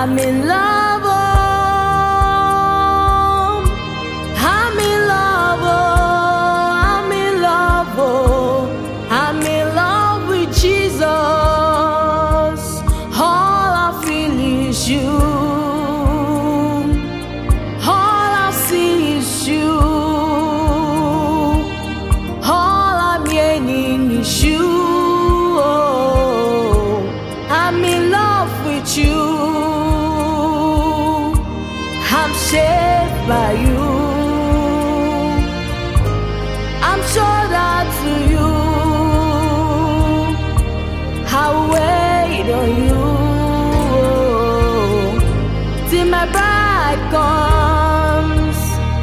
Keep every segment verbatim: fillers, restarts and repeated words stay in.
I'm in love, oh, I'm in love, oh, I'm in love, oh, I'm in love with Jesus. All I feel is you, all I see is you, all I'm yearning is you. Oh, I'm in love with you. I'm saved by you. I'm sold out to you. I'll wait on you till my bride comes.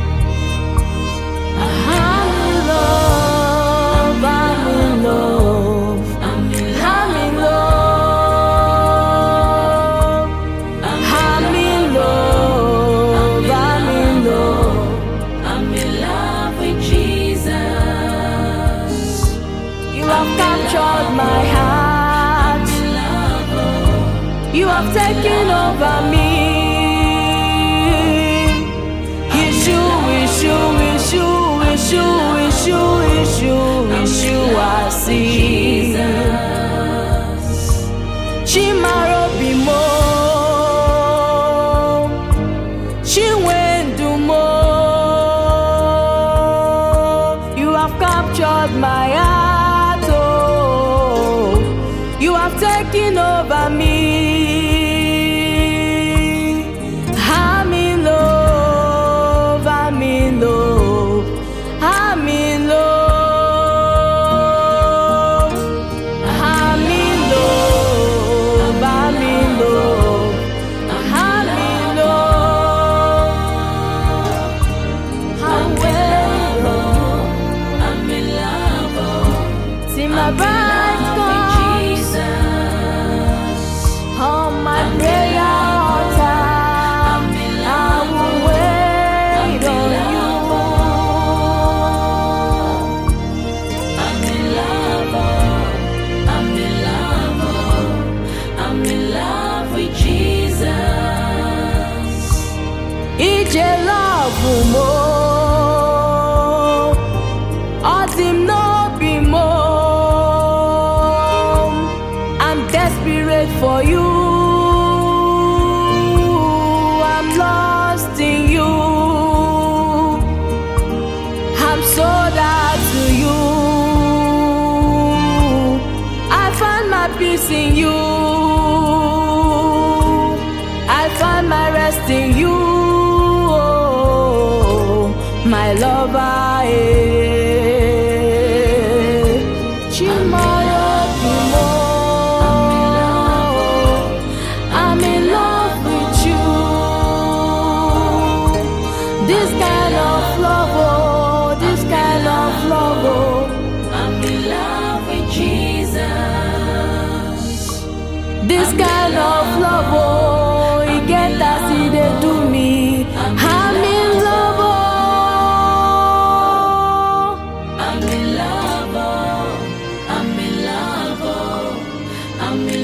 I'm in love, I'm in love, I'm in love, I'm in love, I'm in love, I'm in love with Jesus. you have captured my heart, you have taken over me. It's you, it's you, it's you, it's you, it's you, it's you, it's you I see. Chimaro bimo, Chiwendumo, you have captured my heart, oh, you have taken over me. I'm in love, I'm in love, I'm in love, I'm in love, I'm in love, I'm in love, I'm waiting I'm in love, oh, till my bride comes. On my prayer altar, I will wait on you. I'm in love, oh, I'm in love, oh, I'm in love with Jesus. Ije love mo, otim no be mo. I'm desperate for you. I'm lost in you. I'm sold out to you. I find my peace in you. I find my rest in you. Oh, my lover, eh. Chimaro bimo. I'm in love with you. This kind of love, oh, this kind of love, oh. I'm in love with Jesus. This kind of love, oh, you get that see they do me. I'm in love, oh. I'm in love, oh, I'm in love, oh, I'm in